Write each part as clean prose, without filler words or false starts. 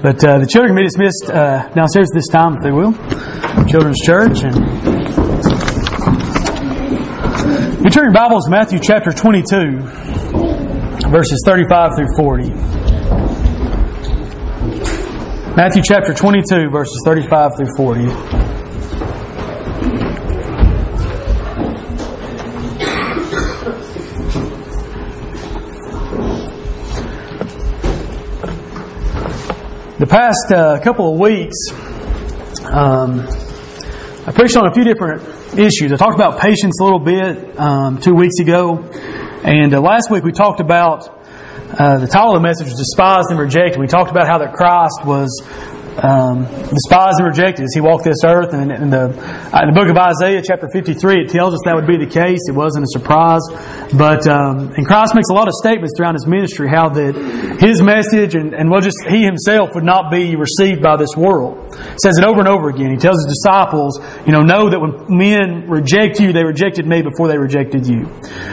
But the children can be dismissed downstairs at this time, if they will. Children's Church. And you turn your Bibles to Matthew chapter 22, verses 35 through 40. Matthew chapter 22, verses 35 through 40. The past couple of weeks, I preached on a few different issues. I talked about patience a little bit 2 weeks ago. And last week we talked about the title of the message was Despised and Rejected. We talked about how that Christ was despised and rejected as He walked this earth. And in the book of Isaiah, chapter 53, it tells us that would be the case. It wasn't a surprise. But and Christ makes a lot of statements throughout His ministry, how that His message and just He Himself would not be received by this world. He says it over and over again. He tells His disciples, know that when men reject you, they rejected Me before they rejected you.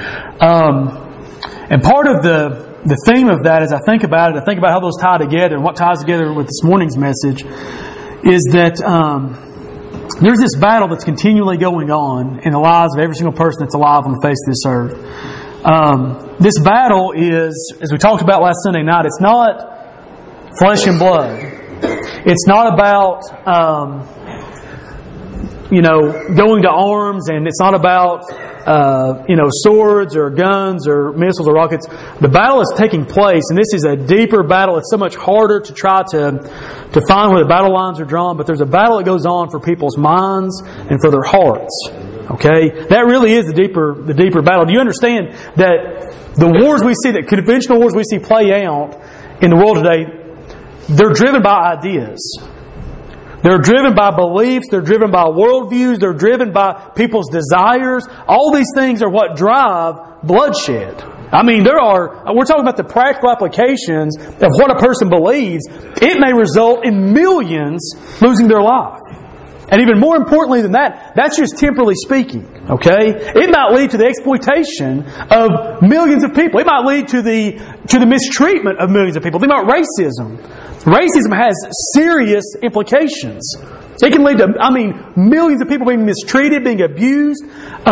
And part of the theme of that, as I think about it, I think about how those tie together and what ties together with this morning's message, is that there's this battle that's continually going on in the lives of every single person that's alive on the face of this earth. This battle is, as we talked about last Sunday night, it's not flesh and blood. It's not about going to arms, and it's not about swords or guns or missiles or rockets. The battle is taking place, and this is a deeper battle. It's so much harder to try to find where the battle lines are drawn, but there's a battle that goes on for people's minds and for their hearts. Okay? That really is the deeper battle. Do you understand that the wars we see, the conventional wars we see play out in the world today, they're driven by ideas. They're driven by beliefs. They're driven by worldviews. They're driven by people's desires. All these things are what drive bloodshed. I mean, we're talking about the practical applications of what a person believes. It may result in millions losing their life. And even more importantly than that, that's just temporally speaking. Okay? It might lead to the exploitation of millions of people. It might lead to the mistreatment of millions of people. Think about racism. Racism has serious implications. It can lead to, millions of people being mistreated, being abused.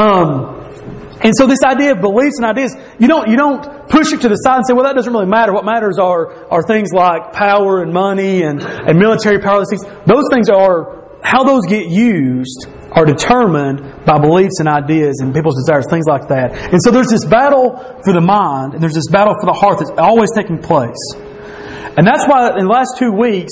And so this idea of beliefs and ideas, you don't push it to the side and say, well, that doesn't really matter. What matters are things like power and money and military power. Those things are, how those get used are determined by beliefs and ideas and people's desires, things like that. And so there's this battle for the mind and there's this battle for the heart that's always taking place. And that's why in the last 2 weeks,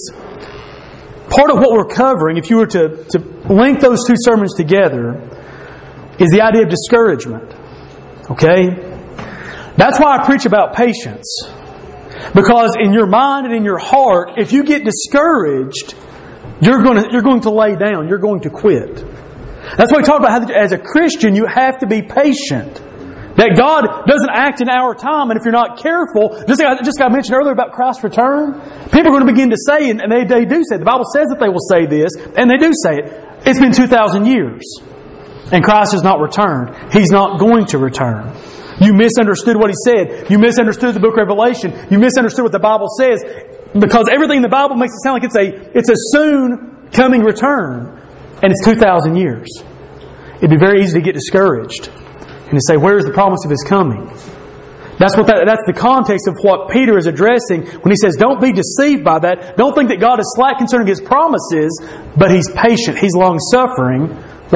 part of what we're covering, if you were to link those two sermons together, is the idea of discouragement. Okay? That's why I preach about patience. Because in your mind and in your heart, if you get discouraged, you're going to lay down. You're going to quit. That's why we talk about how as a Christian you have to be patient. That God doesn't act in our time, and if you're not careful, just like I mentioned earlier about Christ's return, people are going to begin to say, and they do say, the Bible says that they will say this, and they do say it. It's been 2,000 years, and Christ has not returned. He's not going to return. You misunderstood what He said. You misunderstood the book of Revelation. You misunderstood what the Bible says, because everything in the Bible makes it sound like it's a soon coming return, and it's 2,000 years. It'd be very easy to get discouraged and to say, where is the promise of His coming? That's the context of what Peter is addressing when he says, don't be deceived by that. Don't think that God is slack concerning His promises, but He's patient. He's long-suffering.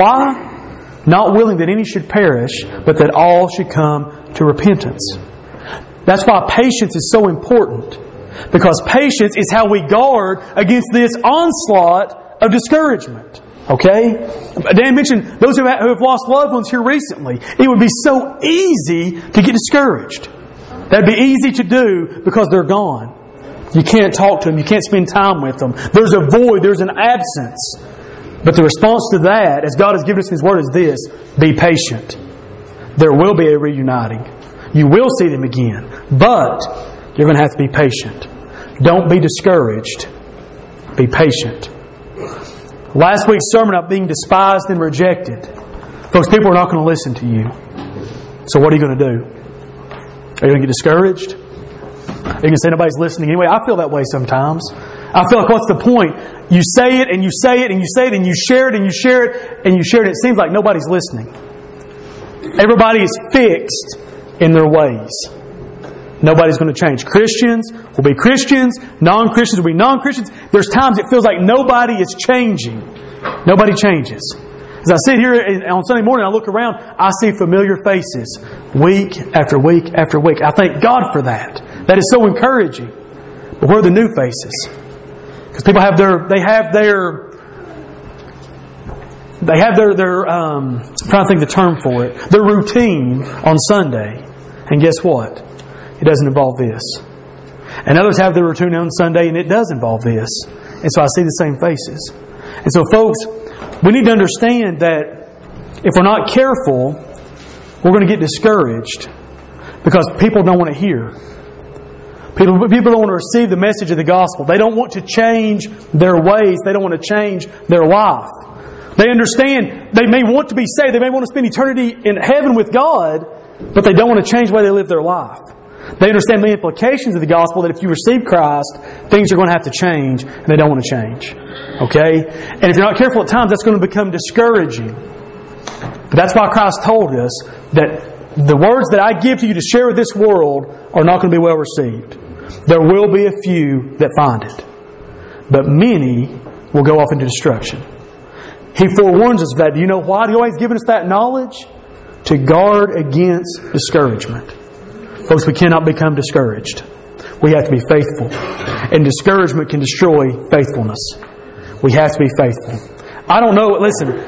Why? Not willing that any should perish, but that all should come to repentance. That's why patience is so important. Because patience is how we guard against this onslaught of discouragement. Okay? Dan mentioned those who have lost loved ones here recently. It would be so easy to get discouraged. That'd be easy to do because they're gone. You can't talk to them. You can't spend time with them. There's a void. There's an absence. But the response to that, as God has given us His Word, is this: be patient. There will be a reuniting. You will see them again. But you're going to have to be patient. Don't be discouraged. Be patient. Last week's sermon about being despised and rejected. Folks, people are not going to listen to you. So what are you going to do? Are you going to get discouraged? Are you going to say nobody's listening anyway? I feel that way sometimes. I feel like, what's the point? You say it and you say it and you say it and you share it and you share it and you share it. It seems like nobody's listening. Everybody is fixed in their ways. Nobody's going to change. Christians will be Christians. Non-Christians will be non-Christians. There's times it feels like nobody is changing. Nobody changes. As I sit here on Sunday morning, I look around, I see familiar faces week after week after week. I thank God for that. That is so encouraging. But where are the new faces? Because people have their I'm trying to think of the term for it, their routine on Sunday. And guess what? It doesn't involve this. And others have their routine on Sunday and it does involve this. And so I see the same faces. And so folks, we need to understand that if we're not careful, we're going to get discouraged because people don't want to hear. People don't want to receive the message of the gospel. They don't want to change their ways. They don't want to change their life. They understand they may want to be saved. They may want to spend eternity in heaven with God, but they don't want to change the way they live their life. They understand the implications of the gospel that if you receive Christ, things are going to have to change, and they don't want to change. Okay? And if you're not careful at times, that's going to become discouraging. But that's why Christ told us that the words that I give to you to share with this world are not going to be well received. There will be a few that find it. But many will go off into destruction. He forewarns us of that. Do you know why? He's always given us that knowledge? To guard against discouragement. Folks, we cannot become discouraged. We have to be faithful. And discouragement can destroy faithfulness. We have to be faithful. I don't know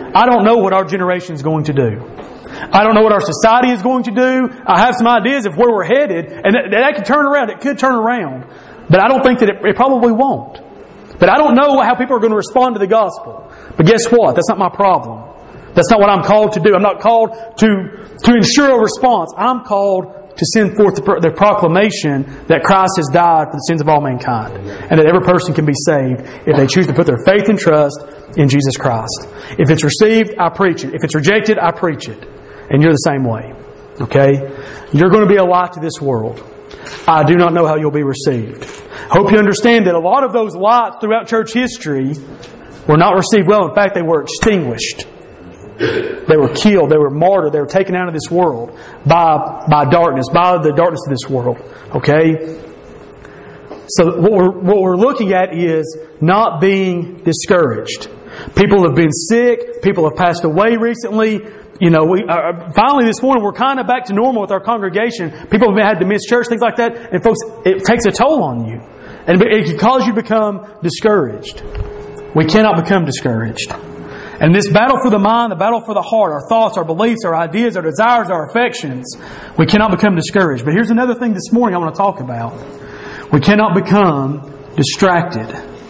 what our generation is going to do. I don't know what our society is going to do. I have some ideas of where we're headed. And that could turn around. It could turn around. But I don't think that it probably won't. But I don't know how people are going to respond to the gospel. But guess what? That's not my problem. That's not what I'm called to do. I'm not called to ensure a response. I'm called to send forth the proclamation that Christ has died for the sins of all mankind. And that every person can be saved if they choose to put their faith and trust in Jesus Christ. If it's received, I preach it. If it's rejected, I preach it. And you're the same way. Okay? You're going to be a light to this world. I do not know how you'll be received. Hope you understand that a lot of those lights throughout church history were not received well. In fact, they were extinguished. They were killed. They were martyred. They were taken out of this world by darkness, by the darkness of this world. Okay? So what we're looking at is not being discouraged. People have been sick. People have passed away recently. You know, finally this morning we're kind of back to normal with our congregation. People have had to miss church, things like that. And folks, it takes a toll on you. And it can cause you to become discouraged. We cannot become discouraged. And this battle for the mind, the battle for the heart, our thoughts, our beliefs, our ideas, our desires, our affections, we cannot become discouraged. But here's another thing this morning I want to talk about. We cannot become distracted.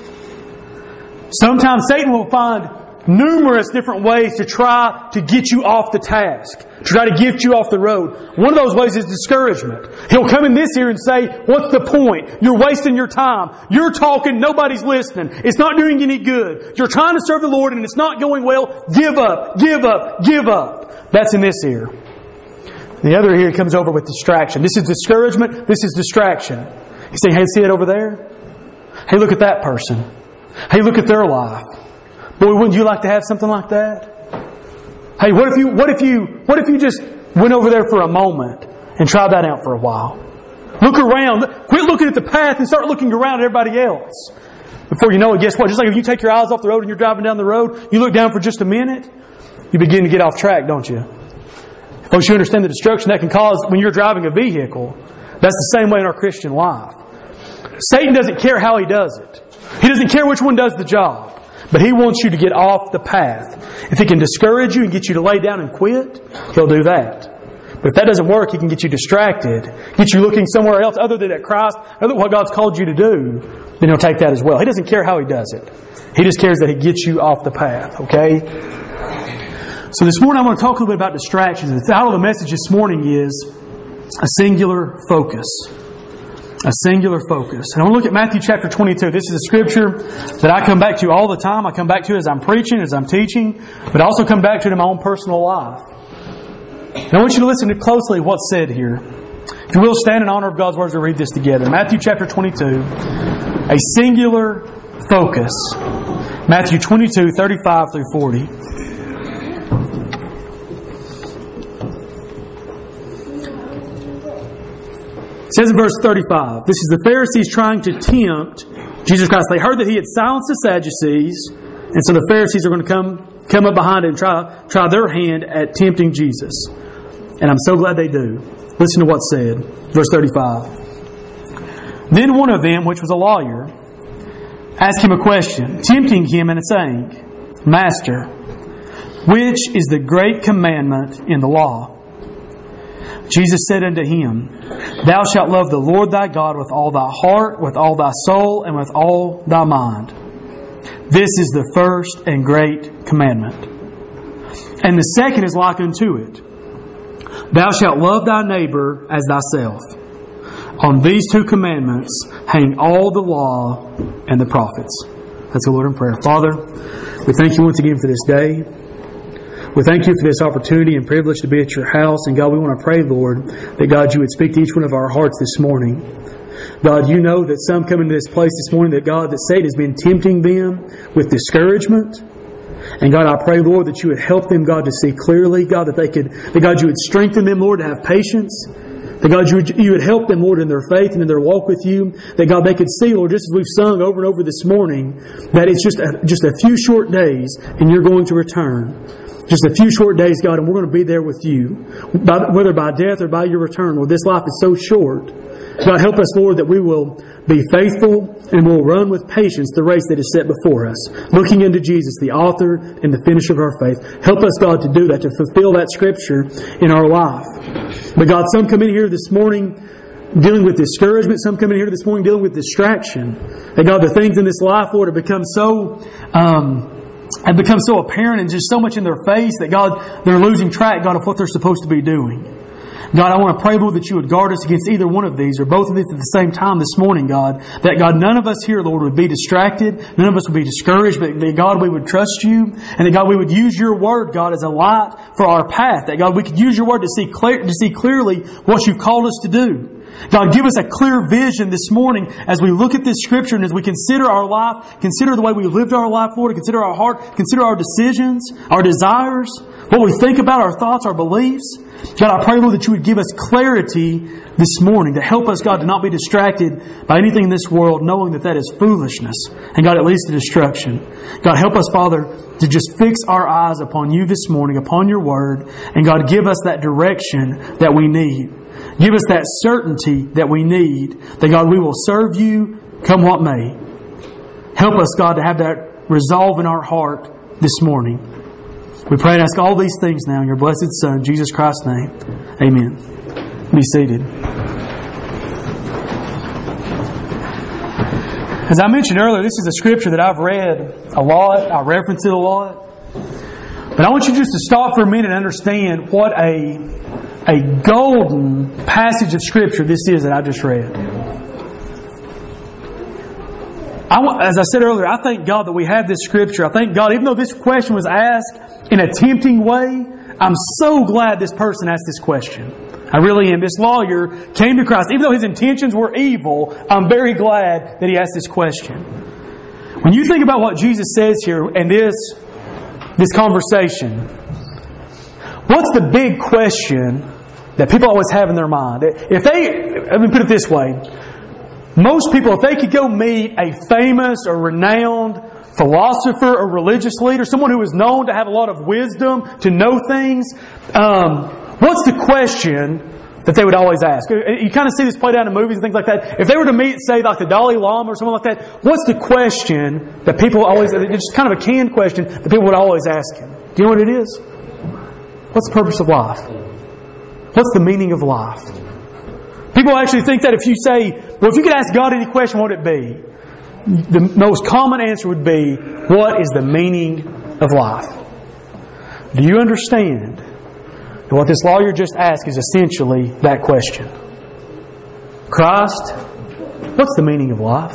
Sometimes Satan will find numerous different ways to try to get you off the task, to try to get you off the road. One of those ways is discouragement. He'll come in this here and say, what's the point? You're wasting your time. You're talking, nobody's listening. It's not doing any good. You're trying to serve the Lord and it's not going well. Give up, give up, give up. That's in this ear. The other ear comes over with distraction. This is discouragement. This is distraction. You say, hey, see it over there? Hey, look at that person. Hey, look at their life. Boy, wouldn't you like to have something like that? Hey, what if you just went over there for a moment and tried that out for a while? Look around. Quit looking at the path and start looking around at everybody else. Before you know it, guess what? Just like if you take your eyes off the road and you're driving down the road, you look down for just a minute, you begin to get off track, don't you? Folks, you understand the destruction that can cause when you're driving a vehicle. That's the same way in our Christian life. Satan doesn't care how he does it. He doesn't care which one does the job. But he wants you to get off the path. If he can discourage you and get you to lay down and quit, he'll do that. But if that doesn't work, he can get you distracted, get you looking somewhere else other than at Christ, other than what God's called you to do, then he'll take that as well. He doesn't care how he does it. He just cares that he gets you off the path, okay? So this morning I want to talk a little bit about distractions. The title of the message this morning is A Singular Focus. A singular focus. And I want to look at Matthew chapter 22. This is a scripture that I come back to all the time. I come back to it as I'm preaching, as I'm teaching, but I also come back to it in my own personal life. And I want you to listen closely to what's said here. If you will, stand in honor of God's words and read this together. Matthew chapter 22. A singular focus. Matthew 22, 35 through 40. It says in verse 35, this is the Pharisees trying to tempt Jesus Christ. They heard that He had silenced the Sadducees, and so the Pharisees are going to come up behind Him and try their hand at tempting Jesus. And I'm so glad they do. Listen to what's said. Verse 35. Then one of them, which was a lawyer, asked Him a question, tempting Him and saying, Master, which is the great commandment in the law? Jesus said unto him, Thou shalt love the Lord thy God with all thy heart, with all thy soul, and with all thy mind. This is the first and great commandment. And the second is like unto it. Thou shalt love thy neighbor as thyself. On these two commandments hang all the law and the prophets. Let's go, Lord, in prayer. Father, we thank You once again for this day. We thank You for this opportunity and privilege to be at Your house. And God, we want to pray, Lord, that God, You would speak to each one of our hearts this morning. God, You know that some come into this place this morning that God, that Satan has been tempting them with discouragement. And God, I pray, Lord, that You would help them, God, to see clearly, God, that God, You would strengthen them, Lord, to have patience. That God, you would help them, Lord, in their faith and in their walk with You. That God, they could see, Lord, just as we've sung over and over this morning, that it's just a few short days and You're going to return. Just a few short days, God, and we're going to be there with You, whether by death or by Your return. Lord, this life is so short. God, help us, Lord, that we will be faithful and will run with patience the race that is set before us, looking into Jesus, the author and the finisher of our faith. Help us, God, to do that, to fulfill that Scripture in our life. But God, some come in here this morning dealing with discouragement. Some come in here this morning dealing with distraction. And God, the things in this life, Lord, have become so apparent and just so much in their face that, God, they're losing track, God, of what they're supposed to be doing. God, I want to pray, Lord, that You would guard us against either one of these or both of these at the same time this morning, God. That, God, none of us here, Lord, would be distracted. None of us would be discouraged. But that, God, we would trust You. And that, God, we would use Your Word, God, as a light for our path. That, God, we could use Your Word to see clearly what You've called us to do. God, give us a clear vision this morning as we look at this Scripture and as we consider our life, consider the way we lived our life, Lord, consider our heart, consider our decisions, our desires, what we think about, our thoughts, our beliefs. God, I pray, Lord, that You would give us clarity this morning to help us, God, to not be distracted by anything in this world, knowing that is foolishness. And God, it leads to destruction. God, help us, Father, to just fix our eyes upon You this morning, upon Your Word. And God, give us that direction that we need. Give us that certainty that we need, that, God, we will serve You come what may. Help us, God, to have that resolve in our heart this morning. We pray and ask all these things now in Your blessed Son, Jesus Christ's name. Amen. Be seated. As I mentioned earlier, this is a Scripture that I've read a lot. I reference it a lot. But I want you just to stop for a minute and understand what a golden passage of Scripture this is that I just read. As I said earlier, I thank God that we have this Scripture. I thank God, even though this question was asked in a tempting way, I'm so glad this person asked this question. I really am. This lawyer came to Christ. Even though his intentions were evil, I'm very glad that he asked this question. When you think about what Jesus says here in this conversation, what's the big question that people always have in their mind? Let me put it this way. Most people, if they could go meet a famous or renowned philosopher or religious leader, someone who is known to have a lot of wisdom, to know things, what's the question that they would always ask? You kind of see this played out in movies and things like that. If they were to meet, say, like the Dalai Lama or someone like that, what's the question that people always, it's just kind of a canned question that people would always ask him? Do you know what it is? What's the purpose of life? What's the meaning of life? People actually think that if you say, well, if you could ask God any question, what would it be? The most common answer would be, what is the meaning of life? Do you understand that what this lawyer just asked is essentially that question? Christ, what's the meaning of life?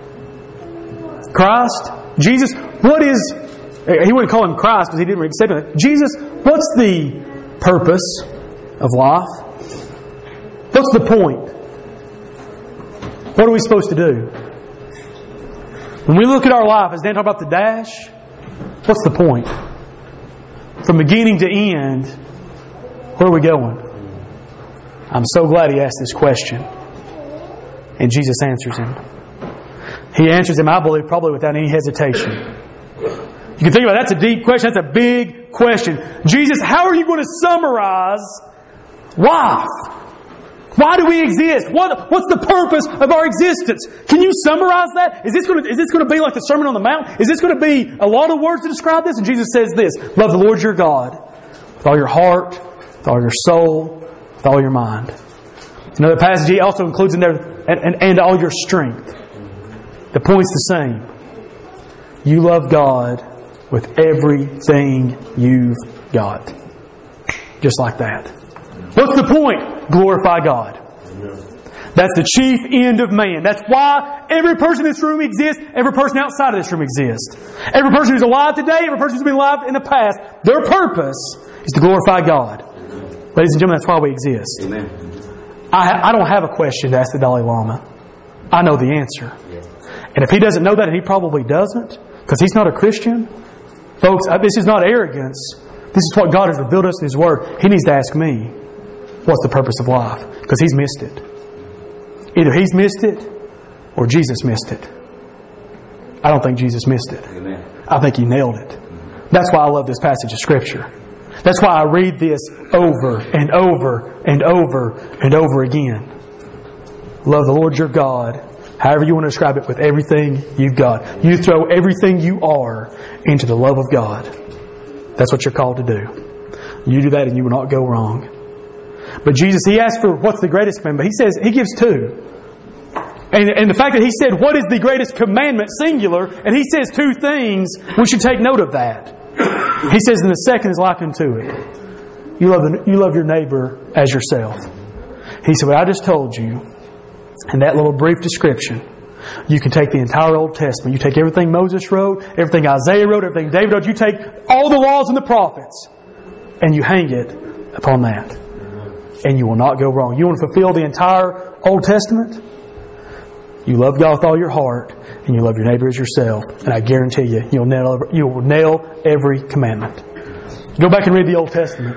Christ, Jesus, what is... He wouldn't call him Christ because he didn't accept him. Jesus, what's the purpose of life? What's the point? What are we supposed to do? When we look at our life, as Dan talked about the dash, what's the point? From beginning to end, where are we going? I'm so glad he asked this question. And Jesus answers him. He answers him, I believe, probably without any hesitation. You can think about it. That's a deep question. That's a big question. Jesus, how are you going to summarize life? Why do we exist? What's the purpose of our existence? Can you summarize that? Is this going to be like the Sermon on the Mount? Is this going to be a lot of words to describe this? And Jesus says this, love the Lord your God with all your heart, with all your soul, with all your mind. Another passage he also includes in there, and all your strength. The point's the same. You love God with everything you've got. Just like that. What's the point? Glorify God. That's the chief end of man. That's why every person in this room exists. Every person outside of this room exists. Every person who's alive today, every person who's been alive in the past, their purpose is to glorify God. Ladies and gentlemen, that's why we exist. Amen. I don't have a question to ask the Dalai Lama. I know the answer. And if he doesn't know that, and he probably doesn't, because he's not a Christian, folks, this is not arrogance. This is what God has revealed us in His Word. He needs to ask me, what's the purpose of life? Because he's missed it. Either he's missed it, or Jesus missed it. I don't think Jesus missed it. Amen. I think he nailed it. That's why I love this passage of Scripture. That's why I read this over and over and over and over again. Love the Lord your God, however you want to describe it, with everything you've got. You throw everything you are into the love of God. That's what you're called to do. You do that and you will not go wrong. But Jesus, He asked for what's the greatest commandment. He says, He gives two. And the fact that He said, what is the greatest commandment, singular, and He says two things, we should take note of that. He says, and the second is like unto it. You love your neighbor as yourself. He said, what I just told you, in that little brief description, you can take the entire Old Testament. You take everything Moses wrote, everything Isaiah wrote, everything David wrote. You take all the laws and the prophets, and you hang it upon that. And you will not go wrong. You want to fulfill the entire Old Testament? You love God with all your heart, and you love your neighbor as yourself. And I guarantee you, you will nail every commandment. Go back and read the Old Testament.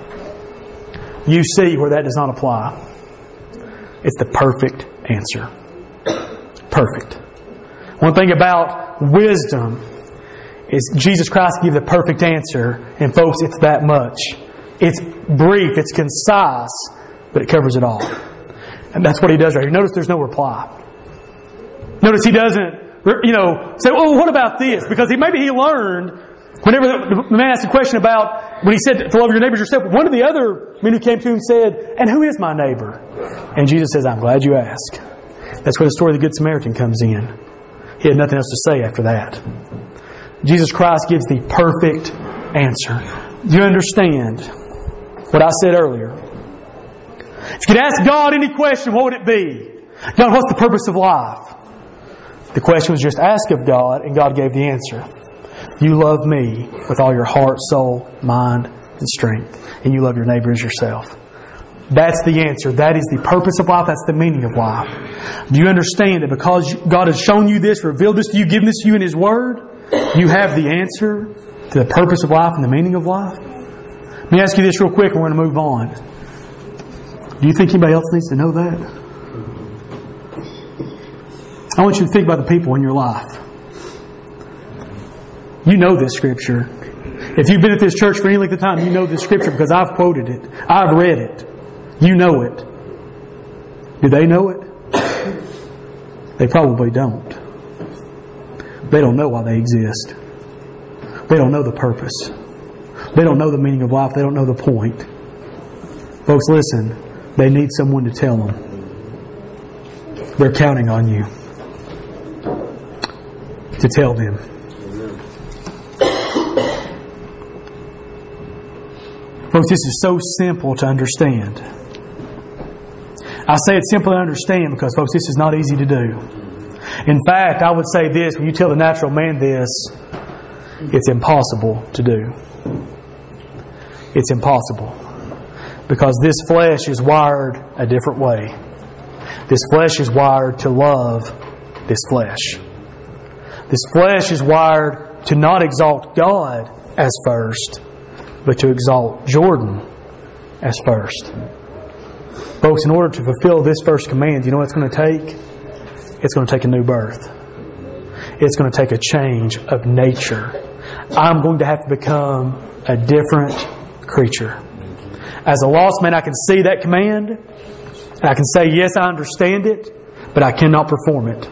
You see where that does not apply. It's the perfect answer. Perfect. One thing about wisdom is Jesus Christ gave the perfect answer. And folks, it's that much. It's brief, it's concise, but it covers it all. And that's what He does right here. Notice there's no reply. Notice He doesn't, say, well, what about this? Because maybe He learned, whenever the man asked a question about, when He said to love your neighbors yourself, one of the other men who came to Him said, and who is my neighbor? And Jesus says, I'm glad you asked. That's where the story of the Good Samaritan comes in. He had nothing else to say after that. Jesus Christ gives the perfect answer. Do you understand what I said earlier? If you could ask God any question, what would it be? God, what's the purpose of life? The question was just ask of God, and God gave the answer. You love me with all your heart, soul, mind, and strength. And you love your neighbor as yourself. That's the answer. That is the purpose of life. That's the meaning of life. Do you understand that because God has shown you this, revealed this to you, given this to you in His Word, you have the answer to the purpose of life and the meaning of life? Let me ask you this real quick and we're going to move on. Do you think anybody else needs to know that? I want you to think about the people in your life. You know this Scripture. If you've been at this church for any length of time, you know this Scripture because I've quoted it. I've read it. You know it. Do they know it? They probably don't. They don't know why they exist. They don't know the purpose. They don't know the meaning of life. They don't know the point. Folks, listen. They need someone to tell them. They're counting on you to tell them. Folks, this is so simple to understand. I say it's simple to understand because, folks, this is not easy to do. In fact, I would say this, when you tell the natural man this, it's impossible to do. It's impossible. Because this flesh is wired a different way. This flesh is wired to love this flesh. This flesh is wired to not exalt God as first, but to exalt Jordan as first. Folks, in order to fulfill this first command, you know what it's going to take? It's going to take a new birth. It's going to take a change of nature. I'm going to have to become a different creature. As a lost man, I can see that command, and I can say, yes, I understand it, but I cannot perform it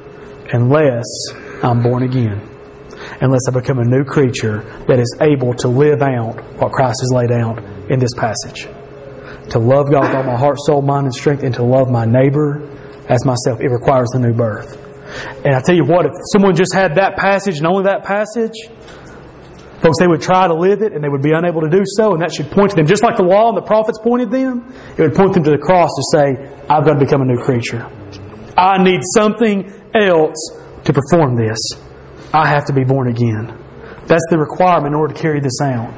unless I'm born again. Unless I become a new creature that is able to live out what Christ has laid out in this passage. To love God with all my heart, soul, mind, and strength, and to love my neighbor as myself. It requires the new birth. And I tell you what, if someone just had that passage and only that passage, folks, they would try to live it and they would be unable to do so, and that should point to them. Just like the law and the prophets pointed them, it would point them to the cross to say, I've got to become a new creature. I need something else to perform this. I have to be born again. That's the requirement in order to carry this out.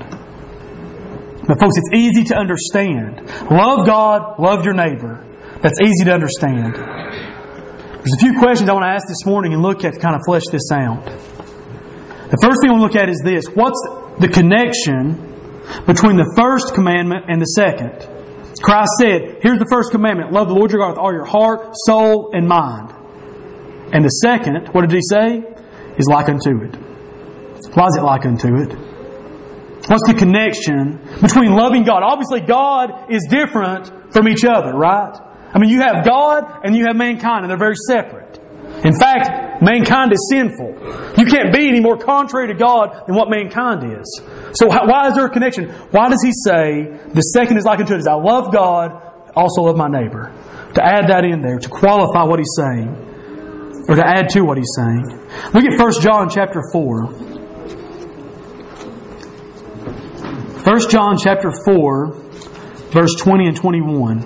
Now, folks, it's easy to understand. Love God, love your neighbor. That's easy to understand. There's a few questions I want to ask this morning and look at to kind of flesh this out. The first thing I want to look at is this. What's the connection between the first commandment and the second? Christ said, here's the first commandment. Love the Lord your God with all your heart, soul, and mind. And the second, what did He say? Is like unto it. Why is it like unto it? What's the connection between loving God? Obviously, God is different from each other, right? I mean, you have God and you have mankind, and they're very separate. In fact, mankind is sinful. You can't be any more contrary to God than what mankind is. So why is there a connection? Why does He say the second is like unto it? Is I love God, also love my neighbor. To add that in there, to qualify what He's saying, or to add to what He's saying. Look at 1 John chapter 4. 1 John chapter 4, verse 20 and 21.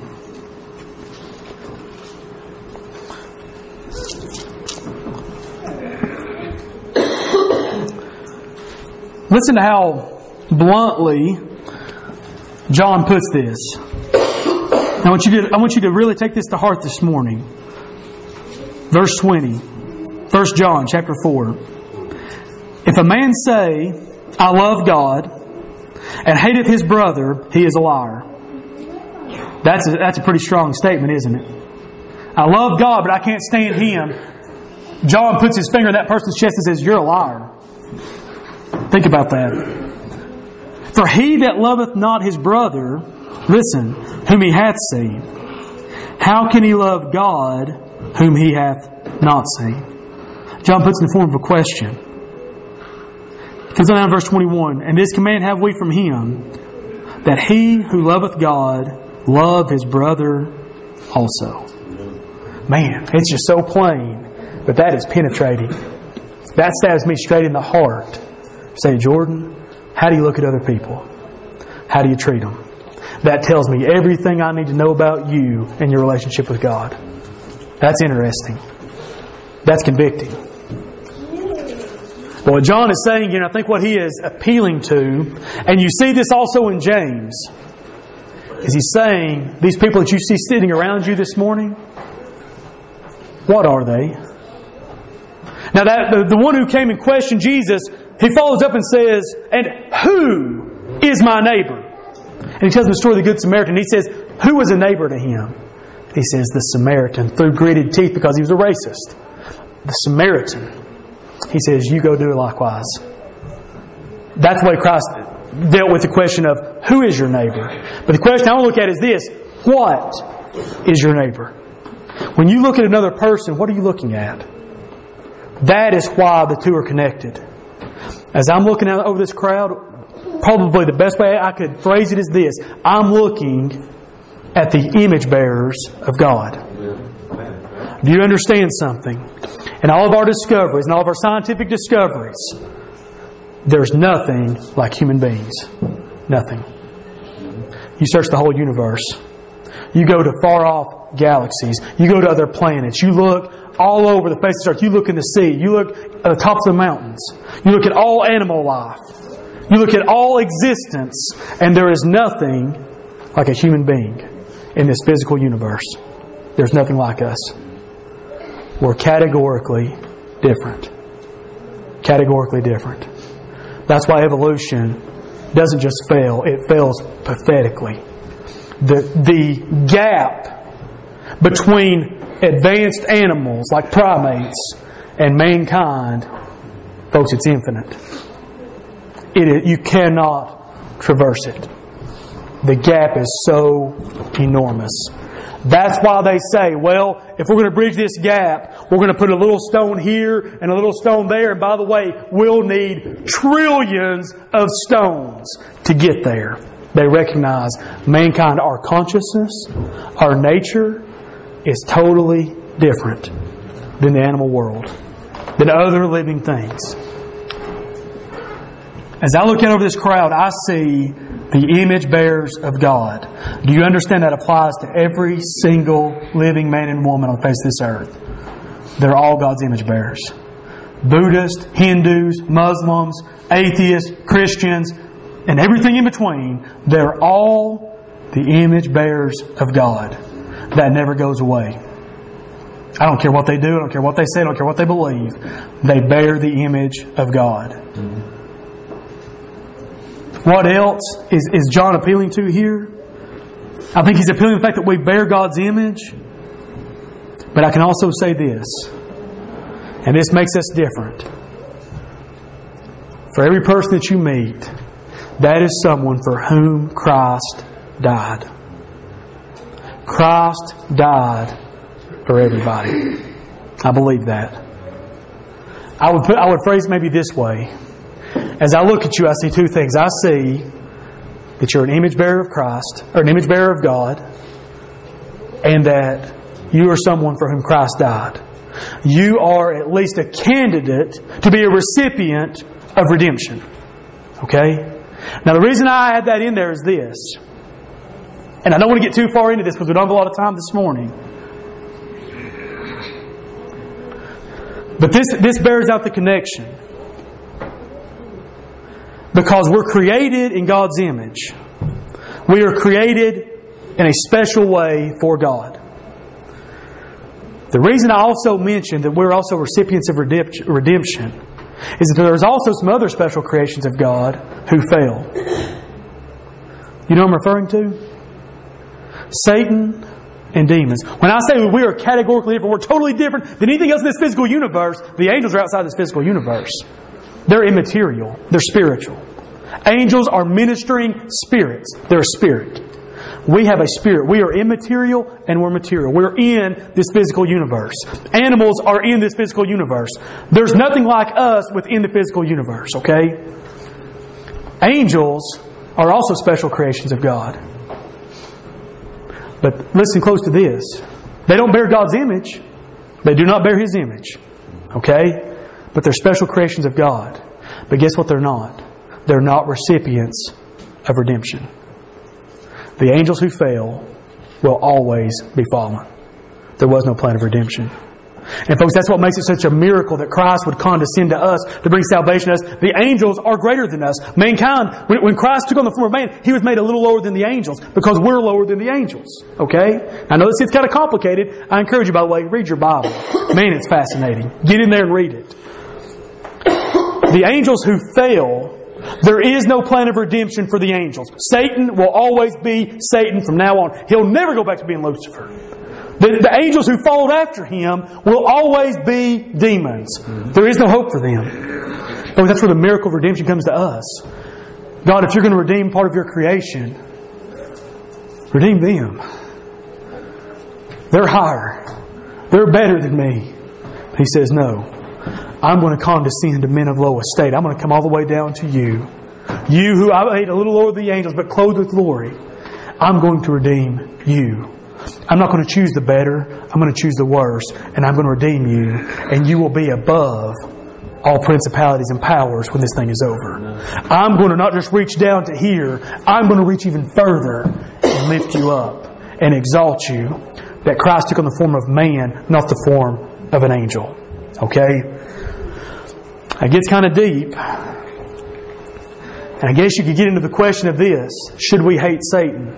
Listen to how bluntly John puts this. I want you to really take this to heart this morning. Verse 20. 1 John chapter 4. If a man say, I love God, and hateth his brother, he is a liar. That's a pretty strong statement, isn't it? I love God, but I can't stand Him. John puts his finger in that person's chest and says, you're a liar. Think about that. For he that loveth not his brother, listen, whom he hath seen, how can he love God whom he hath not seen? John puts it in the form of a question. Comes down to verse 21. And this command have we from Him, that he who loveth God love his brother also. Man, it's just so plain, but that is penetrating. That stabs me straight in the heart. Say, Jordan, how do you look at other people? How do you treat them? That tells me everything I need to know about you and your relationship with God. That's interesting. That's convicting. But what John is saying here, and I think what he is appealing to, and you see this also in James, is he's saying, these people that you see sitting around you this morning, what are they? Now, the one who came and questioned Jesus, he follows up and says, and who is my neighbor? And he tells him the story of the Good Samaritan. He says, who was a neighbor to him? He says, the Samaritan, through gritted teeth because he was a racist. The Samaritan. He says, you go do it likewise. That's the way Christ dealt with the question of who is your neighbor. But the question I want to look at is this: what is your neighbor? When you look at another person, what are you looking at? That is why the two are connected. As I'm looking out over this crowd, probably the best way I could phrase it is this: I'm looking at the image bearers of God. Do you understand something? In all of our discoveries, in all of our scientific discoveries, there's nothing like human beings. Nothing. You search the whole universe. You go to far off galaxies. You go to other planets. You look all over the face of the earth. You look in the sea. You look at the tops of the mountains. You look at all animal life. You look at all existence, and there is nothing like a human being in this physical universe. There's nothing like us. We're categorically different. Categorically different. That's why evolution doesn't just fail, it fails pathetically. The gap between advanced animals like primates and mankind, folks, it's infinite. You cannot traverse it. The gap is so enormous. That's why they say, well, if we're going to bridge this gap, we're going to put a little stone here and a little stone there. And by the way, we'll need trillions of stones to get there. They recognize mankind, our consciousness, our nature is totally different than the animal world, than other living things. As I look out over this crowd, I see the image bearers of God. Do you understand that applies to every single living man and woman on the face of this earth? They're all God's image bearers. Buddhists, Hindus, Muslims, atheists, Christians, and everything in between, they're all the image bearers of God. That never goes away. I don't care what they do, I don't care what they say, I don't care what they believe. They bear the image of God. What else is John appealing to here? I think he's appealing to the fact that we bear God's image. But I can also say this, and this makes us different. For every person that you meet, that is someone for whom Christ died. Christ died for everybody. I believe that. I would phrase it maybe this way. As I look at you, I see two things. I see that you're an image bearer of Christ, or an image bearer of God, and that you are someone for whom Christ died. You are at least a candidate to be a recipient of redemption. Okay? Now the reason I had that in there is this, and I don't want to get too far into this because we don't have a lot of time this morning. But this bears out the connection. Because we're created in God's image. We are created in a special way for God. The reason I also mentioned that we're also recipients of redemption is that there's also some other special creations of God who fail. You know what I'm referring to? Satan and demons. When I say we are categorically different, we're totally different than anything else in this physical universe, the angels are outside this physical universe. They're immaterial. They're spiritual. Angels are ministering spirits. They're a spirit. We have a spirit. We are immaterial and we're material. We're in this physical universe. Animals are in this physical universe. There's nothing like us within the physical universe, okay? Angels are also special creations of God. But listen close to this. They don't bear God's image. They do not bear His image. Okay? But they're special creations of God. But guess what they're not? They're not recipients of redemption. The angels who fail will always be fallen. There was no plan of redemption. And folks, that's what makes it such a miracle that Christ would condescend to us to bring salvation to us. The angels are greater than us. Mankind, when Christ took on the form of man, He was made a little lower than the angels because we're lower than the angels. Okay? I know this gets kind of complicated. I encourage you, by the way, read your Bible. Man, it's fascinating. Get in there and read it. The angels who fail, there is no plan of redemption for the angels. Satan will always be Satan from now on. He'll never go back to being Lucifer. The angels who followed after him will always be demons. There is no hope for them. But that's where the miracle of redemption comes to us. God, if you're going to redeem part of your creation, redeem them. They're higher. They're better than me. He says, no. I'm going to condescend to men of low estate. I'm going to come all the way down to you. You who I made a little lower than the angels, but clothed with glory. I'm going to redeem you. I'm not going to choose the better. I'm going to choose the worse. And I'm going to redeem you. And you will be above all principalities and powers when this thing is over. I'm going to not just reach down to here. I'm going to reach even further and lift you up and exalt you. That Christ took on the form of man, not the form of an angel. Okay? It gets kind of deep. And I guess you could get into the question of this. Should we hate Satan?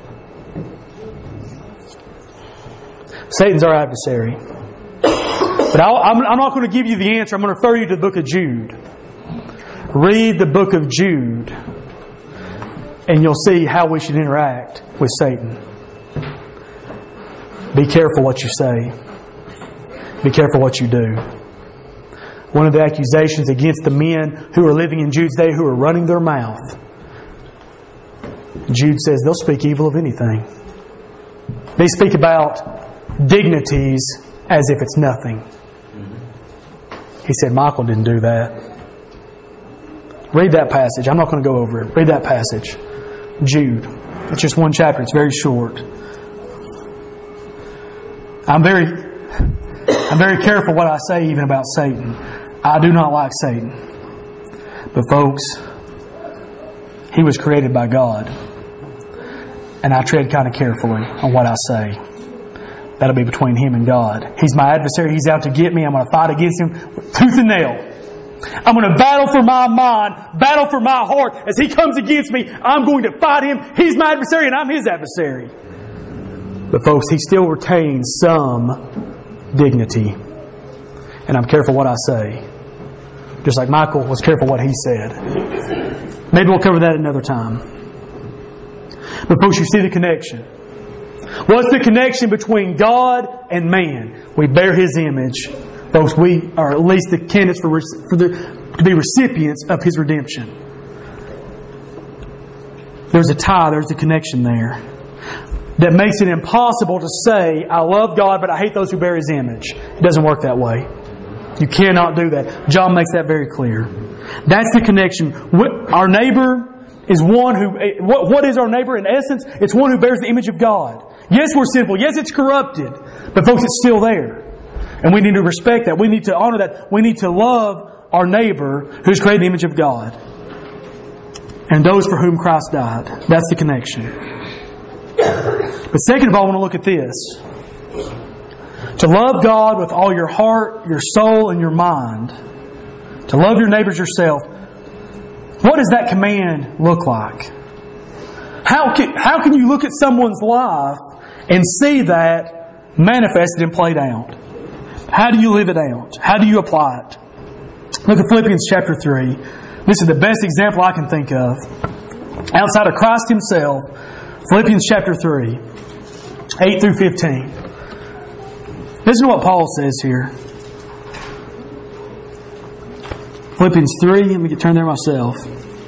Satan's our adversary. But I'm not going to give you the answer. I'm going to refer you to the book of Jude. Read the book of Jude, and you'll see how we should interact with Satan. Be careful what you say. Be careful what you do. One of the accusations against the men who are living in Jude's day, who are running their mouth, Jude says they'll speak evil of anything. They speak about dignities as if it's nothing. He said Michael didn't do that. Read that passage. I'm not going to go over it. Read that passage. Jude. It's just one chapter. It's very short. I'm very careful what I say even about Satan. I do not like Satan. But folks, he was created by God. And I tread kind of carefully on what I say. That'll be between him and God. He's my adversary. He's out to get me. I'm going to fight against him with tooth and nail. I'm going to battle for my mind, battle for my heart. As he comes against me, I'm going to fight him. He's my adversary and I'm his adversary. But folks, he still retains some dignity. And I'm careful what I say. Just like Michael was careful what he said. Maybe we'll cover that another time. But folks, you see the connection. What's the connection between God and man? We bear His image. Folks, we are at least the candidates to be recipients of His redemption. There's a tie, there's a connection there that makes it impossible to say, I love God, but I hate those who bear His image. It doesn't work that way. You cannot do that. John makes that very clear. That's the connection. Our neighbor is one who... What is our neighbor in essence? It's one who bears the image of God. Yes, we're sinful. Yes, it's corrupted. But folks, it's still there. And we need to respect that. We need to honor that. We need to love our neighbor who's created the image of God. And those for whom Christ died. That's the connection. But second of all, I want to look at this. To love God with all your heart, your soul, and your mind. To love your neighbors yourself. What does that command look like? How can you look at someone's life and see that manifested and played out? How do you live it out? How do you apply it? Look at Philippians chapter 3. This is the best example I can think of. Outside of Christ Himself, Philippians chapter 3, 8 through 15. Listen to what Paul says here. Philippians 3, let me turn there myself.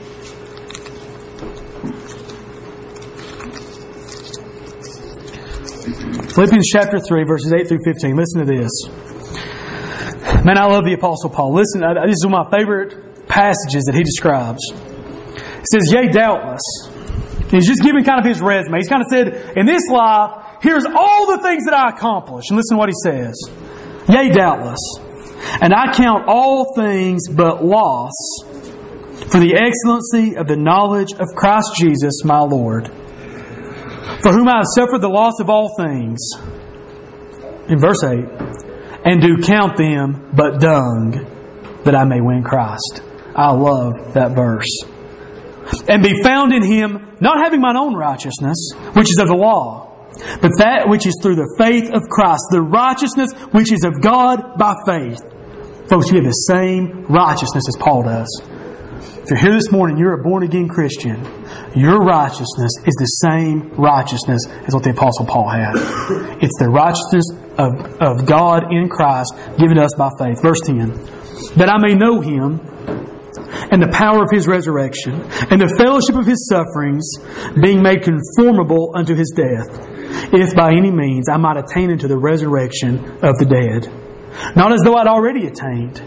Philippians chapter 3, verses 8 through 15. Listen to this. Man, I love the Apostle Paul. Listen, this is one of my favorite passages that he describes. It says, yea, doubtless. He's just giving kind of his resume. He's kind of said, in this life, here's all the things that I accomplished. And listen to what he says. Yea, doubtless. And I count all things but loss for the excellency of the knowledge of Christ Jesus my Lord, for whom I have suffered the loss of all things. In verse 8, and do count them but dung, that I may win Christ. I love that verse. And be found in Him, not having mine own righteousness, which is of the law, but that which is through the faith of Christ, the righteousness which is of God by faith. Folks, you have the same righteousness as Paul does. If you're here this morning, you're a born-again Christian. Your righteousness is the same righteousness as what the Apostle Paul had. It's the righteousness of God in Christ given to us by faith. Verse 10. That I may know Him and the power of His resurrection and the fellowship of His sufferings, being made conformable unto His death, if by any means I might attain unto the resurrection of the dead. Not as though I'd already attained.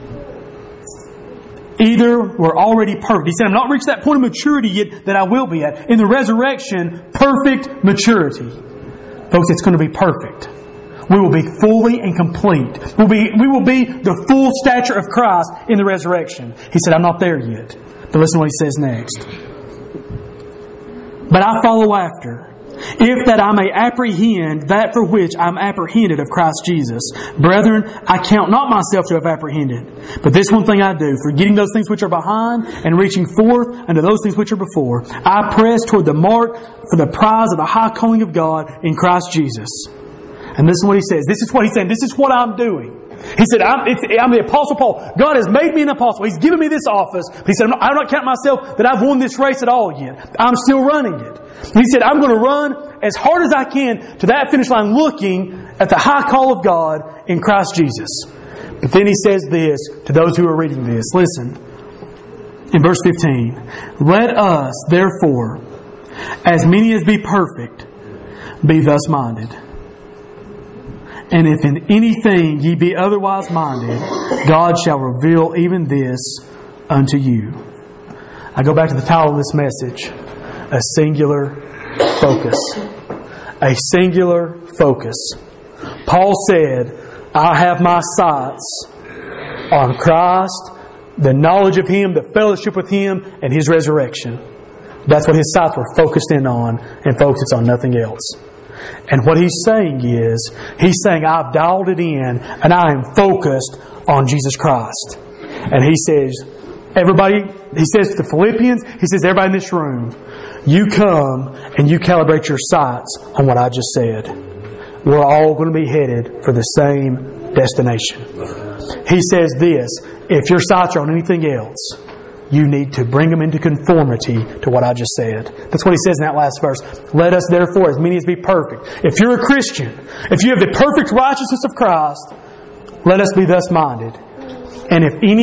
Either we're already perfect. He said, I'm not reached that point of maturity yet that I will be at. In the resurrection, perfect maturity. Folks, it's going to be perfect. We will be fully and complete. We will be the full stature of Christ in the resurrection. He said, I'm not there yet. But listen to what he says next. But I follow after, if that I may apprehend that for which I am apprehended of Christ Jesus. Brethren, I count not myself to have apprehended. But this one thing I do, forgetting those things which are behind, and reaching forth unto those things which are before, I press toward the mark for the prize of the high calling of God in Christ Jesus. And this is what he says. This is what he's saying. This is what I'm doing. He said, I'm the Apostle Paul. God has made me an apostle. He's given me this office. But he said, I'm not counting myself that I've won this race at all yet. I'm still running it. He said, I'm going to run as hard as I can to that finish line, looking at the high call of God in Christ Jesus. But then he says this to those who are reading this. Listen. In verse 15. Let us, therefore, as many as be perfect, be thus minded. And if in anything ye be otherwise minded, God shall reveal even this unto you. I go back to the title of this message. A singular focus. A singular focus. Paul said, I have my sights on Christ, the knowledge of Him, the fellowship with Him, and His resurrection. That's what his sights were focused in on, and focused on nothing else. And what he's saying is, he's saying, I've dialed it in, and I am focused on Jesus Christ. And he says, everybody, he says to the Philippians, he says, everybody in this room, you come and you calibrate your sights on what I just said. We're all going to be headed for the same destination. He says this, if your sights are on anything else, you need to bring them into conformity to what I just said. That's what he says in that last verse. Let us therefore, as many as be perfect. If you're a Christian, if you have the perfect righteousness of Christ, let us be thus minded. And if in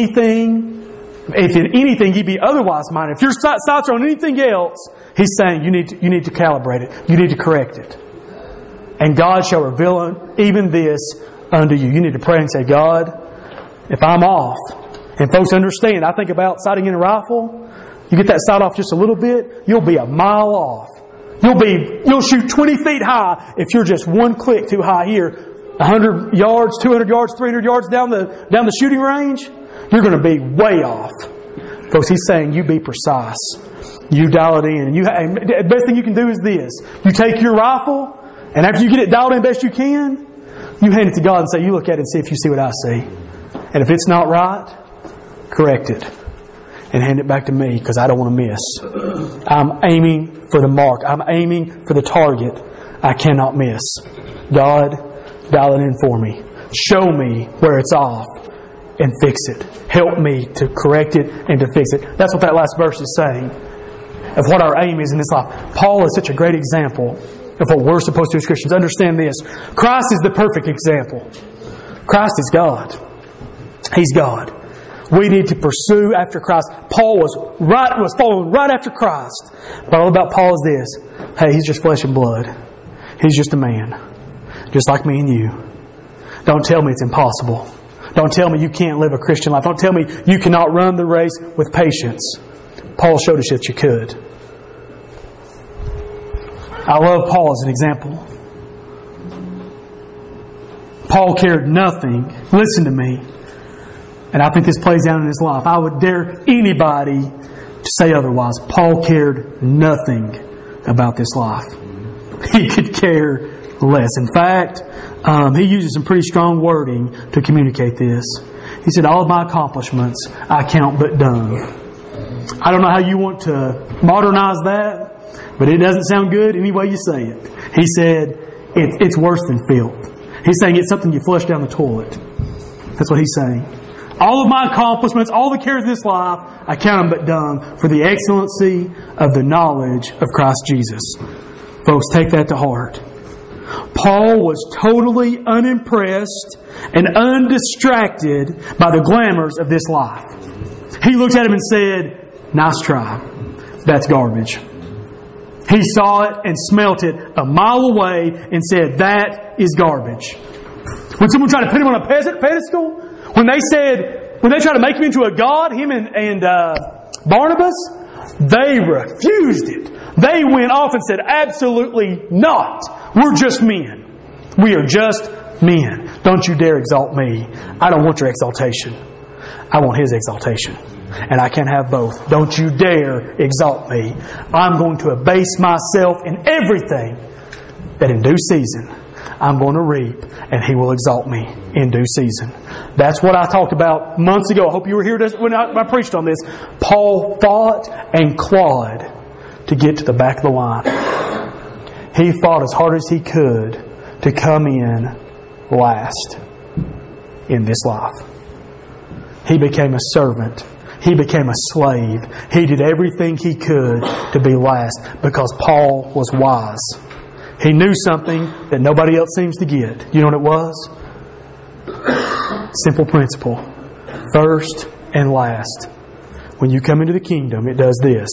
anything ye be otherwise minded, if your sights are on anything else, he's saying you need to calibrate it. You need to correct it. And God shall reveal even this unto you. You need to pray and say, God, if I'm off, and folks understand, I think about sighting in a rifle. You get that sight off just a little bit, you'll be a mile off. You'll shoot 20 feet high if you're just one click too high here. 100 yards, 200 yards, 300 yards down the shooting range, you're going to be way off. Folks, he's saying you be precise. You dial it in. The best thing you can do is this. You take your rifle, and after you get it dialed in best you can, you hand it to God and say, you look at it and see if you see what I see. And if it's not right, correct it and hand it back to me, because I don't want to miss. I'm aiming for the mark. I'm aiming for the target. I cannot miss. God, dial it in for me. Show me where it's off and fix it. Help me to correct it and to fix it. That's what that last verse is saying of what our aim is in this life. Paul is such a great example of what we're supposed to do as Christians. Understand this. Christ is the perfect example. Christ is God. He's God. We need to pursue after Christ. Paul was following right after Christ. But all about Paul is this. Hey, he's just flesh and blood. He's just a man. Just like me and you. Don't tell me it's impossible. Don't tell me you can't live a Christian life. Don't tell me you cannot run the race with patience. Paul showed us that you could. I love Paul as an example. Paul cared nothing. Listen to me. And I think this plays out in his life. I would dare anybody to say otherwise. Paul cared nothing about this life. He could care less. In fact, he uses some pretty strong wording to communicate this. He said, all of my accomplishments I count but dung. I don't know how you want to modernize that, but it doesn't sound good any way you say it. He said, it's worse than filth. He's saying it's something you flush down the toilet. That's what he's saying. All of my accomplishments, all the cares of this life, I count them but dung for the excellency of the knowledge of Christ Jesus. Folks, take that to heart. Paul was totally unimpressed and undistracted by the glamours of this life. He looked at him and said, nice try. That's garbage. He saw it and smelt it a mile away and said, that is garbage. When someone tried to put him on a pedestal, when they tried to make him into a god, him and Barnabas, they refused it. They went off and said, absolutely not. We're just men. We are just men. Don't you dare exalt me. I don't want your exaltation. I want His exaltation. And I can't have both. Don't you dare exalt me. I'm going to abase myself in everything that in due season I'm going to reap, and He will exalt me in due season. That's what I talked about months ago. I hope you were here when I preached on this. Paul fought and clawed to get to the back of the line. He fought as hard as he could to come in last. in this life. He became a servant. He became a slave. He did everything he could to be last because Paul was wise. He knew something that nobody else seems to get. You know what it was? Simple principle. First and last. When you come into the kingdom, it does this.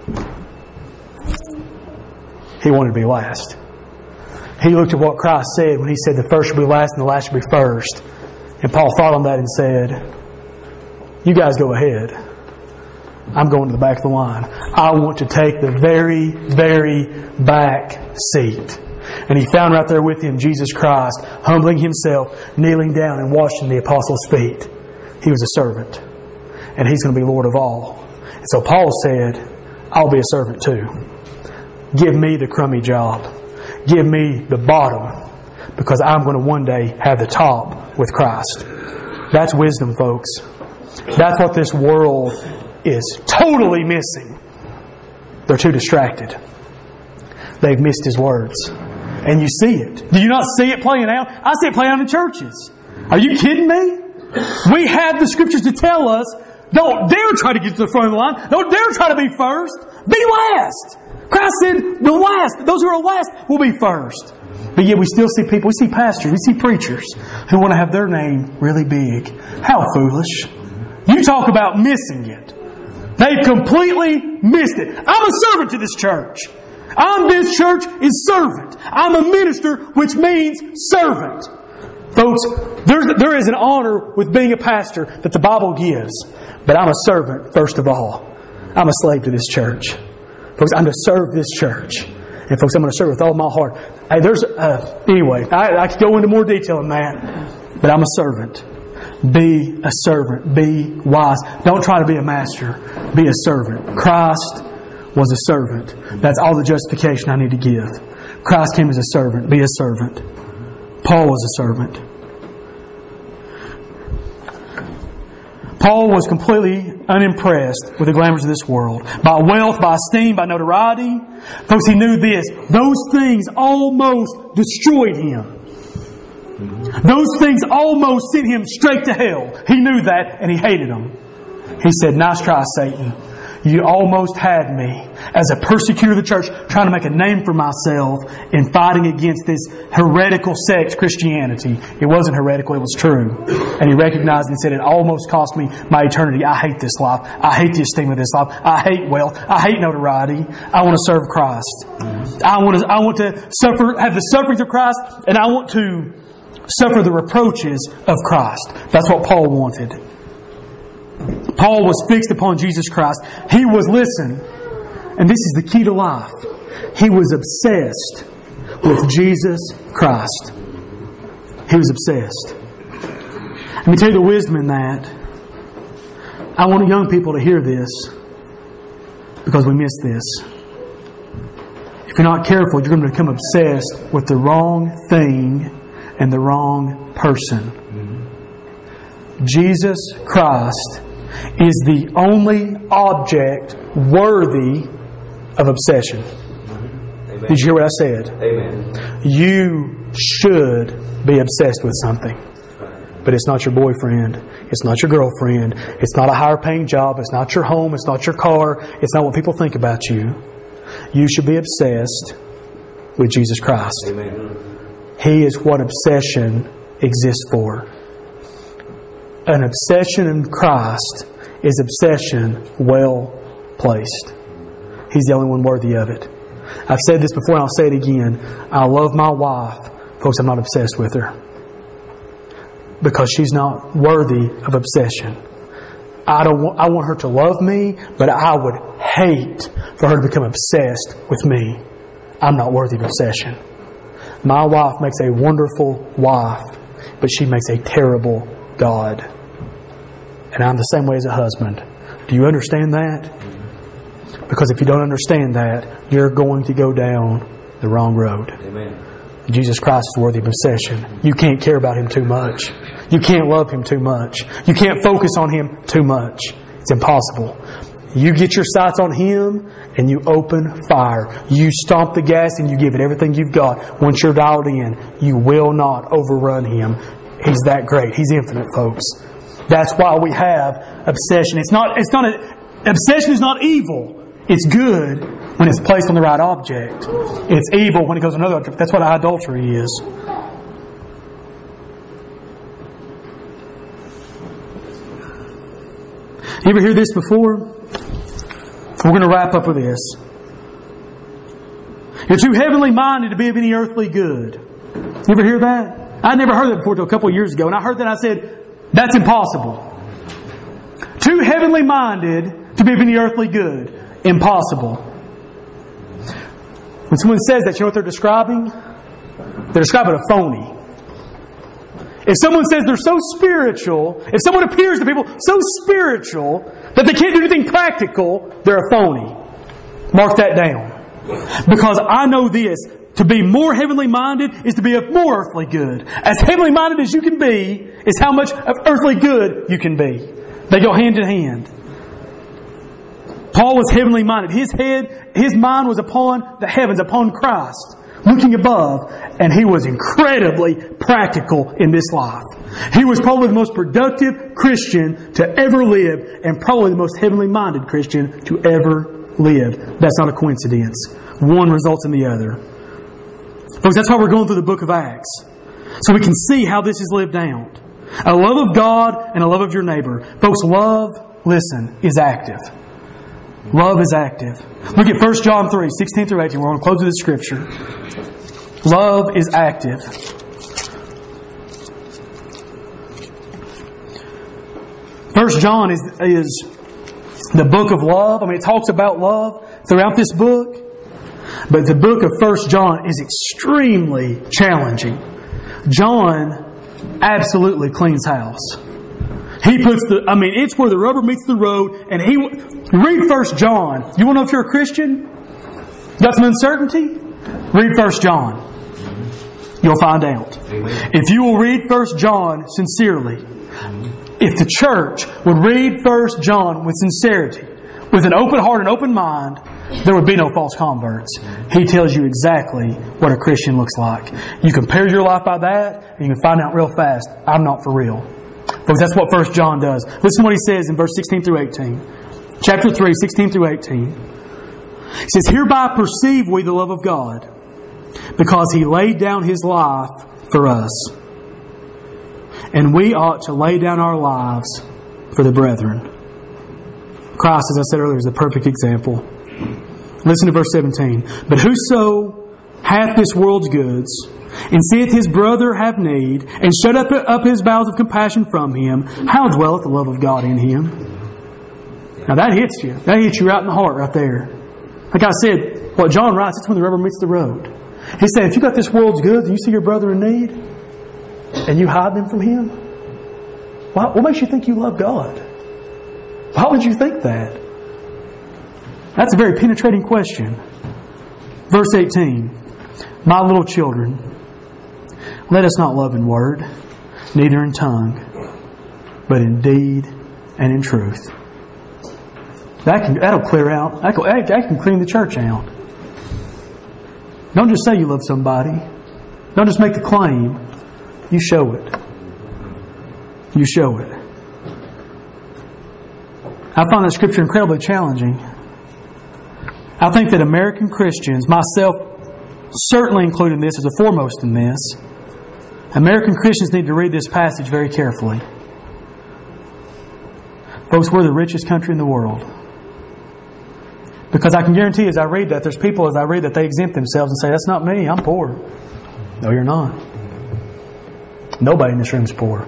He wanted to be last. He looked at what Christ said when He said the first should be last and the last should be first. And Paul thought on that and said, you guys go ahead. I'm going to the back of the line. I want to take the very, very back seat. And he found right there with him Jesus Christ, humbling Himself, kneeling down and washing the apostles' feet. He was a servant. And He's going to be Lord of all. And so Paul said, I'll be a servant too. Give me the crummy job. Give me the bottom. Because I'm going to one day have the top with Christ. That's wisdom, folks. That's what this world is totally missing. They're too distracted. They've missed His words. And you see it. Do you not see it playing out? I see it playing out in churches. Are you kidding me? We have the Scriptures to tell us, don't dare try to get to the front of the line. Don't dare try to be first. Be last. Christ said the last, those who are last will be first. But yet we still see people, we see pastors, we see preachers who want to have their name really big. How foolish. You talk about missing it. They've completely missed it. I'm a servant to this church. This church is servant. I'm a minister, which means servant. Folks, there is an honor with being a pastor that the Bible gives. But I'm a servant, first of all. I'm a slave to this church. Folks, I'm to serve this church. And folks, I'm going to serve with all my heart. Hey, anyway, I could go into more detail on that. But I'm a servant. Be a servant. Be wise. Don't try to be a master. Be a servant. Christ was a servant. That's all the justification I need to give. Christ came as a servant. Be a servant. Paul was a servant. Paul was completely unimpressed with the glamours of this world. By wealth, by esteem, by notoriety. Folks, he knew this. Those things almost destroyed him. Those things almost sent him straight to hell. He knew that and he hated them. He said, nice try, Satan. You almost had me as a persecutor of the church, trying to make a name for myself in fighting against this heretical sect, Christianity. It wasn't heretical, it was true. And he recognized and said, it almost cost me my eternity. I hate this life. I hate the esteem of this life. I hate wealth. I hate notoriety. I want to serve Christ. I want to have the sufferings of Christ, and I want to suffer the reproaches of Christ. That's what Paul wanted. Paul was fixed upon Jesus Christ. He was, listen, and this is the key to life. He was obsessed with Jesus Christ. He was obsessed. Let me tell you the wisdom in that. I want young people to hear this because we miss this. If you're not careful, you're going to become obsessed with the wrong thing and the wrong person. Jesus Christ is the only object worthy of obsession. Amen. Did you hear what I said? Amen. You should be obsessed with something. But it's not your boyfriend. It's not your girlfriend. It's not a higher paying job. It's not your home. It's not your car. It's not what people think about you. You should be obsessed with Jesus Christ. Amen. He is what obsession exists for. An obsession in Christ is obsession well placed. He's the only one worthy of it. I've said this before and I'll say it again. I love my wife. Folks, I'm not obsessed with her. Because she's not worthy of obsession. I want her to love me, but I would hate for her to become obsessed with me. I'm not worthy of obsession. My wife makes a wonderful wife, but she makes a terrible God. And I'm the same way as a husband. Do you understand that? Because if you don't understand that, you're going to go down the wrong road. Amen. Jesus Christ is worthy of obsession. You can't care about Him too much. You can't love Him too much. You can't focus on Him too much. It's impossible. You get your sights on Him and you open fire. You stomp the gas and you give it everything you've got. Once you're dialed in, you will not overrun Him. He's that great. He's infinite, folks. That's why we have obsession. Obsession is not evil. It's good when it's placed on the right object. It's evil when it goes on another object. That's what idolatry is. You ever hear this before? We're going to wrap up with this. You're too heavenly minded to be of any earthly good. You ever hear that? I never heard that before until a couple of years ago. And I heard that and I said, that's impossible. Too heavenly minded to be of any earthly good. Impossible. When someone says that, you know what they're describing? They're describing a phony. If someone says they're so spiritual, if someone appears to people so spiritual that they can't do anything practical, they're a phony. Mark that down. Because I know this, to be more heavenly minded is to be of more earthly good. As heavenly minded as you can be is how much of earthly good you can be. They go hand in hand. Paul was heavenly minded. His mind was upon the heavens, upon Christ, looking above, and he was incredibly practical in this life. He was probably the most productive Christian to ever live, and probably the most heavenly minded Christian to ever live. That's not a coincidence. One results in the other. Folks, that's why we're going through the book of Acts. So we can see how this is lived out. A love of God and a love of your neighbor. Folks, love, listen, is active. Love is active. Look at 1 John 3, 16 through 18. We're going to close with this scripture. Love is active. First John is the book of love. I mean, it talks about love throughout this book. But the book of 1 John is extremely challenging. John absolutely cleans house. He puts it's where the rubber meets the road. And read 1 John. You want to know if you're a Christian? Got some uncertainty? Read 1 John. You'll find out. If you will read 1 John sincerely, if the church would read 1 John with sincerity, with an open heart and open mind, there would be no false converts. He tells you exactly what a Christian looks like. You compare your life by that, and you can find out real fast, I'm not for real. Because that's what 1 John does. Listen to what he says in verse 16 through 18. Chapter 3, 16 through 18. He says, "Hereby perceive we the love of God, because He laid down His life for us. And we ought to lay down our lives for the brethren." Christ, as I said earlier, is the perfect example. Listen to verse 17. "But whoso hath this world's goods, and seeth his brother have need, and shut up his bowels of compassion from him, how dwelleth the love of God in him?" Now that hits you. That hits you right in the heart right there. Like I said, what John writes, it's when the rubber meets the road. He said, if you got this world's goods and you see your brother in need, and you hide them from him, what makes you think you love God? Why would you think that? That's a very penetrating question. Verse 18. "My little children, let us not love in word, neither in tongue, but in deed and in truth." That'll clear out. That can clean the church out. Don't just say you love somebody. Don't just make the claim. You show it. You show it. I find that scripture incredibly challenging. I think that American Christians, myself certainly including this as a foremost in this, American Christians need to read this passage very carefully. Folks, we're the richest country in the world. Because I can guarantee as I read that, there's people as I read that they exempt themselves and say, "That's not me, I'm poor." No, you're not. Nobody in this room is poor.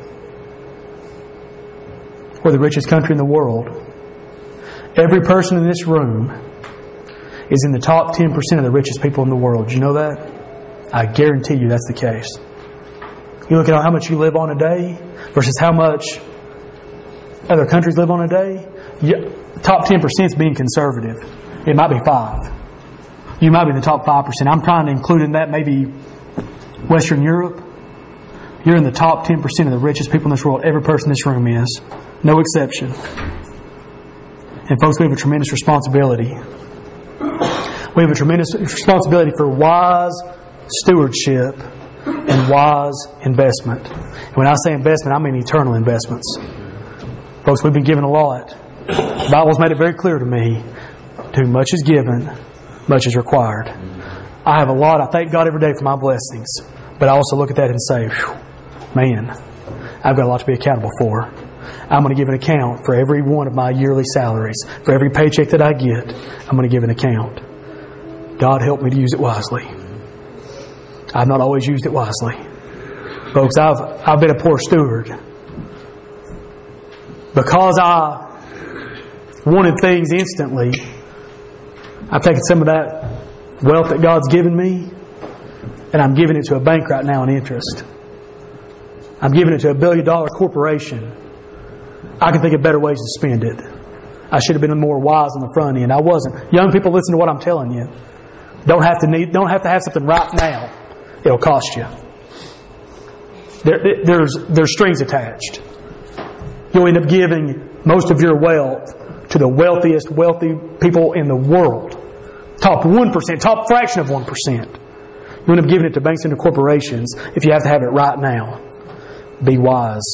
We're the richest country in the world. Every person in this room is in the top 10% of the richest people in the world. Do you know that? I guarantee you that's the case. You look at how much you live on a day versus how much other countries live on a day. Top 10% is being conservative. It might be 5. You might be in the top 5%. I'm trying to include in that maybe Western Europe. You're in the top 10% of the richest people in this world. Every person in this room is. No exception. And folks, we have a tremendous responsibility. We have a tremendous responsibility for wise stewardship and wise investment. And when I say investment, I mean eternal investments. Folks, we've been given a lot. The Bible's made it very clear to me, to whom much is given, much is required. I have a lot. I thank God every day for my blessings. But I also look at that and say, man, I've got a lot to be accountable for. I'm going to give an account for every one of my yearly salaries. For every paycheck that I get, I'm going to give an account. God help me to use it wisely. I've not always used it wisely. Folks, I've been a poor steward. Because I wanted things instantly, I've taken some of that wealth that God's given me, and I'm giving it to a bank right now in interest. I'm giving it to $1 billion corporation. I can think of better ways to spend it. I should have been more wise on the front end. I wasn't. Young people, listen to what I'm telling you. Don't have to have something right now. It'll cost you. There's strings attached. You'll end up giving most of your wealth to the wealthy people in the world. Top 1%, top fraction of 1%. You end up giving it to banks and to corporations if you have to have it right now. Be wise.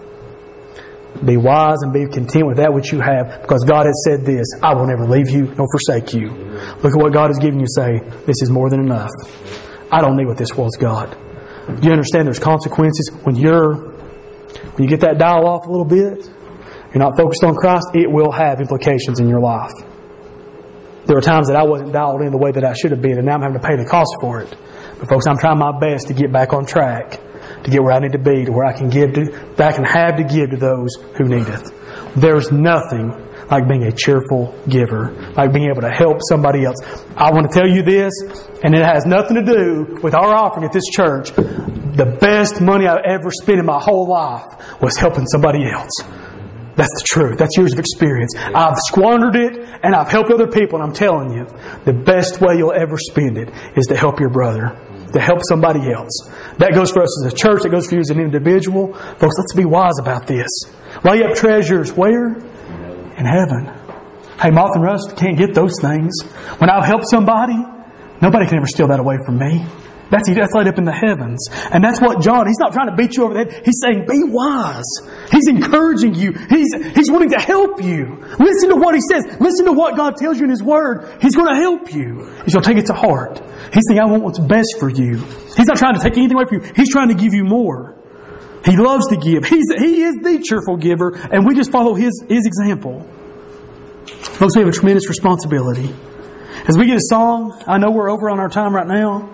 Be wise and be content with that which you have, because God has said this: I will never leave you nor forsake you. Look at what God has given you. Say, this is more than enough. I don't need what this world's got. Do you understand there's consequences when you get that dial off a little bit? You're not focused on Christ. It will have implications in your life. There were times that I wasn't dialed in the way that I should have been, and now I'm having to pay the cost for it. But folks, I'm trying my best to get back on track, to get where I need to be, to where I can have to give to those who need it. There's nothing like being a cheerful giver, like being able to help somebody else. I want to tell you this, and it has nothing to do with our offering at this church. The best money I've ever spent in my whole life was helping somebody else. That's the truth. That's years of experience. I've squandered it, and I've helped other people, and I'm telling you, the best way you'll ever spend it is to help your brother, to help somebody else. That goes for us as a church. That goes for you as an individual. Folks, let's be wise about this. Lay up treasures where? In heaven. Hey, moth and rust can't get those things. When I've helped somebody, nobody can ever steal that away from me. That's laid up in the heavens. And that's what John, he's not trying to beat you over the head. He's saying, be wise. He's encouraging you. He's wanting to help you. Listen to what he says. Listen to what God tells you in His Word. He's going to help you. He's going to take it to heart. He's saying, I want what's best for you. He's not trying to take anything away from you. He's trying to give you more. He loves to give. He is the cheerful giver, and we just follow His example. Folks, we have a tremendous responsibility. As we get a song, I know we're over on our time right now.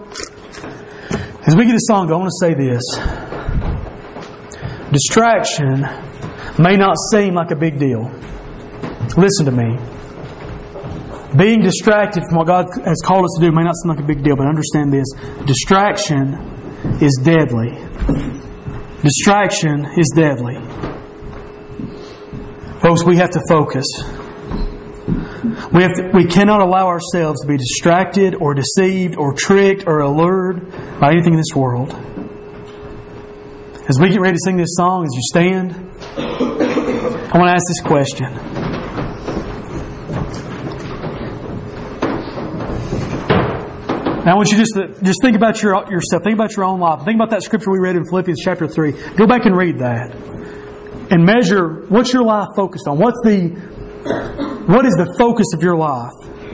As we get a song, I want to say this. Distraction may not seem like a big deal. Listen to me. Being distracted from what God has called us to do may not seem like a big deal, but understand this. Distraction is deadly. Distraction is deadly. Folks, we have to focus. We cannot allow ourselves to be distracted or deceived or tricked or allured by anything in this world. As we get ready to sing this song, as you stand, I want to ask this question. Now I want you just think about yourself. Think about your own life. Think about that scripture we read in Philippians chapter 3. Go back and read that. And measure, what's your life focused on? What is the focus of your life?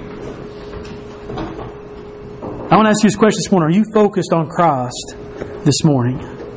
I want to ask you this question this morning. Are you focused on Christ this morning?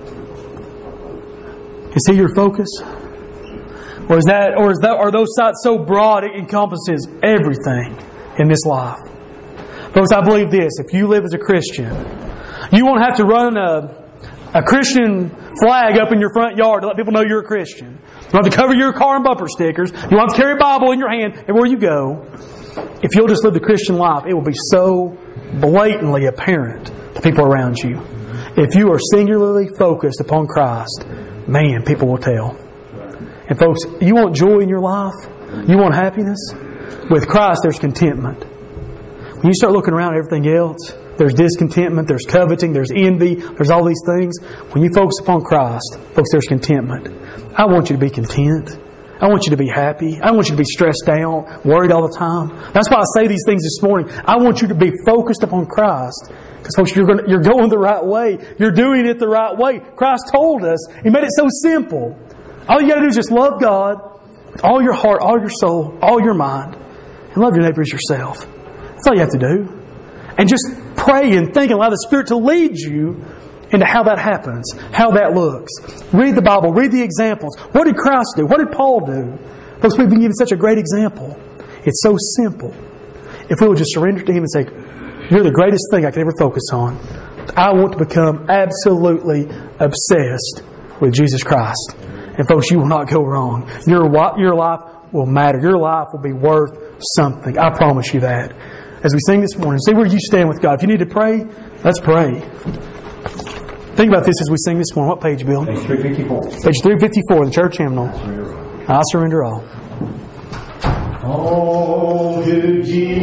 Is He your focus? Or are those sights so broad it encompasses everything in this life? Folks, I believe this. If you live as a Christian, you won't have to run a Christian flag up in your front yard to let people know you're a Christian. You don't have to cover your car in bumper stickers. You don't have to carry a Bible in your hand everywhere you go. If you'll just live the Christian life, it will be so blatantly apparent to people around you. If you are singularly focused upon Christ, man, people will tell. And folks, you want joy in your life? You want happiness? With Christ, there's contentment. When you start looking around at everything else, there's discontentment, there's coveting, there's envy, there's all these things. When you focus upon Christ, folks, there's contentment. I want you to be content. I want you to be happy. I want you to be stressed out, worried all the time. That's why I say these things this morning. I want you to be focused upon Christ. Because folks, you're going the right way. You're doing it the right way. Christ told us. He made it so simple. All you got to do is just love God with all your heart, all your soul, all your mind. And love your neighbor as yourself. That's all you have to do. And just pray and think and allow the Spirit to lead you into how that happens, how that looks. Read the Bible, read the examples. What did Christ do? What did Paul do? Folks, we've been given such a great example. It's so simple. If we would just surrender to Him and say, you're the greatest thing I can ever focus on. I want to become absolutely obsessed with Jesus Christ. And folks, you will not go wrong. Your life will matter. Your life will be worth something. I promise you that. As we sing this morning, see where you stand with God. If you need to pray, let's pray. Think about this as we sing this morning. What page, Bill? Page 354. Page 354, the church hymnal. I surrender all. Oh, good Jesus.